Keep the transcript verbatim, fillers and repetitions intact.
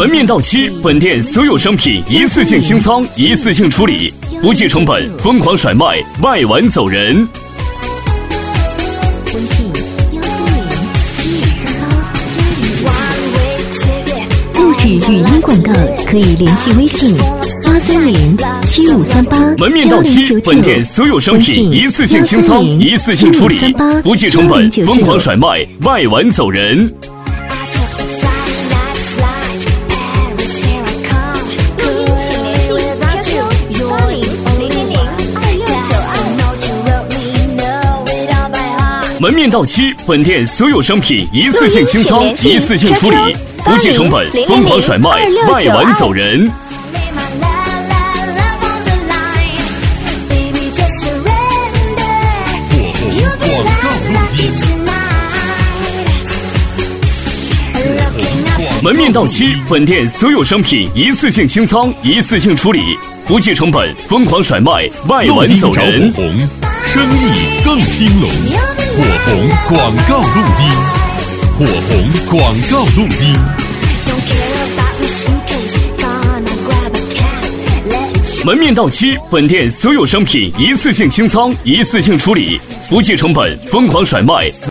门面到期，本店所有商品一次性清仓，一次性处理，不计成本，疯狂甩卖，卖完走人。 微信幺三零七五三八幺零九。录制语音广告可以联系微信八三零七五三八门面到期，本店所有商品一次性清仓，一次性处理，不计成本，疯狂甩卖，卖完走人。门面到期，本店所有商品一次性清仓，一次性处理，不计成本，疯狂甩卖，卖完走人。门面到期，本店所有商品一次性清仓，一次性处理，不计成本，疯狂甩卖，卖完走人。 火红，生意更兴隆。火红广告录音，火红广告录音。 门面到期，本店所有商品一次性清仓，一次性处理，不计成本，疯狂甩卖。